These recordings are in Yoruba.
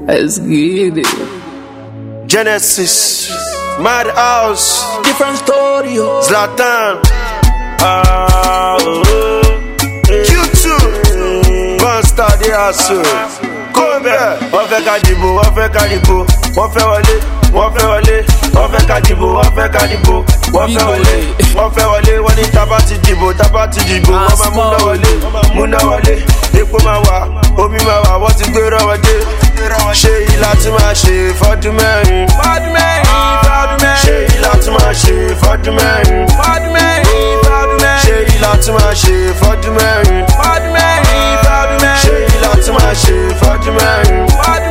Let's get it. Genesis, Madhouse, Different story, Zlatan, Q2, Monster, the hustle. Kobe, wọ́n fẹ́ ká dìbò, wọ́n fẹ́ ká dìbò, wọ́n fẹ́ wọlé, wọ́n fẹ́ wọlé, wọ́n fẹ́ ká dìbò, wọ́n fẹ́ ká dìbò, wọ́n fẹ́ wọlé, wọ́n fẹ́ wọlé, wọ́n ní tábà ti dìbò, wọ́n máa múná wọlé, epo máa wà, omi máa wà, wọ́n ti gbé rọ́wọ́ dé. Ṣé ìlà tí máa ṣe fọ́dún mẹ́rin? Ṣé ìlà tí máa ṣe fọ́dún mẹ́rin? Ṣé ìlà tí máa ṣe fọ́dún mẹ́rin? Ṣé ìlà tí máa ṣe fọ́dún mẹ́rin?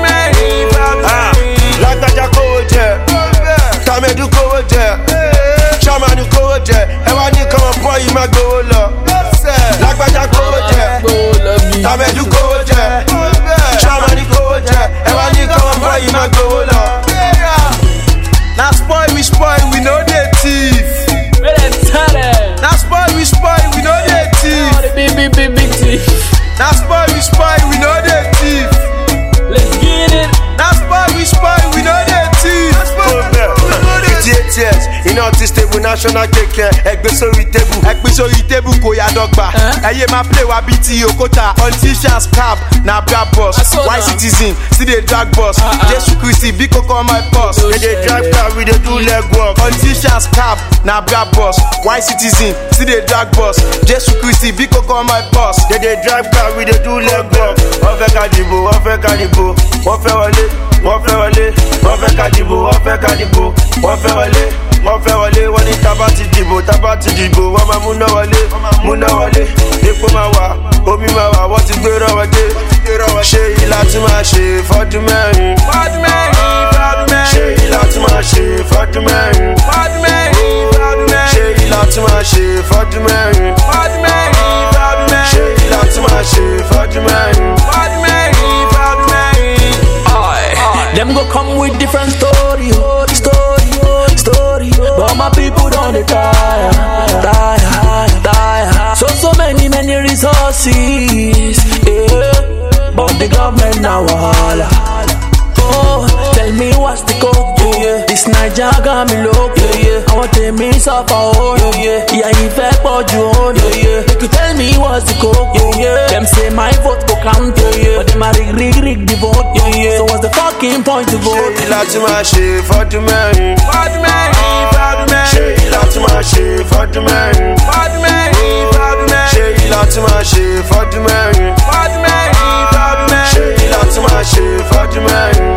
Lágbájá kówó jẹ, Tàmẹ́dù kówó jẹ, Ṣàmánù kówó jẹ, ẹ wá ní kọ́mọ bọ́ yìí má gbowó lọ. Lágbájá kówó jẹ, Tàmẹ́dù kówó jẹ, Ṣàmánù kówó jẹ, ẹ wá ní kọ́mọ bọ́ yìí má gbowó lọ. Na spoil, we no dey thief. Na spoil, we no dey thief. Big thief. Na spoil, we no dey thief. Let's get it. Na spoil, we no dey thief. 58 years, iná ti stable national kẹ̀kẹ́, ẹgbẹ́ sórí tébù kò yá dọ́gba. Ẹyẹ máa play wa bíi ti Okota, politicians cap na bra boss. White citizen still dey drag boss. Jesu Christi bí kókó my boss. They dey drive car, we dey do leg work. Politicians cap na bra boss. White citizen still dey drag boss. Jesu Christi bí kókó my boss. They dey drive car, we dey do leg work. Wọ́n fẹ́ ká dìbò, wọ́n fẹ́ ká dìbò, wọ́n fẹ́ wọlé, wọ́n fẹ́ wọlé, wọ́n fẹ́ ká dìbò, wọ́n fẹ́ ká dìbò, wọ́n fẹ́ wọlé, wọ́n fẹ́ wọlé, wọ́n ní tábà ti dìbò, wọ́n máa múná wọlé, epo máa wà, omi máa wà, wọ́n ti gbé rọ́wọ́ dé. Ṣé ìlà tí máa ṣe fọ́dún mẹ́rin? Ṣé ìlà tí máa ṣe fọ́dún mẹ́rin? Ṣé ìlà tí máa ṣe fọ́dún mẹ́rin? Ṣé ìlà tí máa ṣe fọ́dún mẹ́rin? Them go come with different story. But my people don't dey tire. So many resources, yeah. But the government now wahala. Oh, tell me what's the code, yeah. This Naija got me low, yeah. I want to me suffer, oh, yeah. Yeah, if I put you on, yeah. They could tell me what's the code, yeah. Them say my vote go count, yeah. But them a rig the vote, yeah. So what's the fucking point to vote? Ṣé ìlà tí máa ṣe fọ́dún mẹ́rin? Ṣé ìlà tí máa ṣe fọ́dún mẹ́rin? Ṣé ìlà tí máa ṣe fọ́dún mẹ́rin? Ṣé ìlà tí máa ṣe fọ́dún mẹ́rin?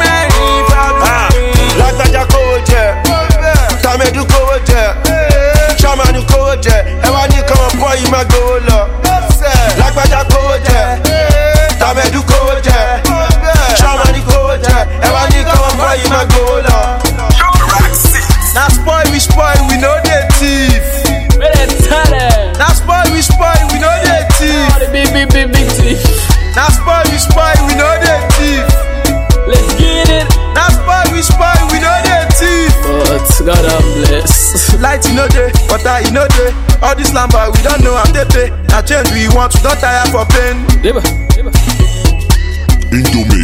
Lágbájá kówó jẹ, Tàmẹ́dù kówó jẹ, Ṣàmánù kówó jẹ, ẹ wá ní kọ́mọ bọ́ yìí má gbowó lọ. Lágbájá kówó jẹ, Tàmẹ́dù kówó jẹ, Ṣàmánù kówó jẹ, ẹ wá ní kọ́mọ bọ́ yìí má gbowó lọ. Na spoil, we no dey thief. Na spoil, we no dey thief. Big thief. Na spoil, we no dey thief. Let's get it. Na spoil, we no dey thief. But God bless. Light you no dey, water you no dey. All this lamba we don't know how they pay. Na change we want, we don't tire for pain. Yeba. Indomie.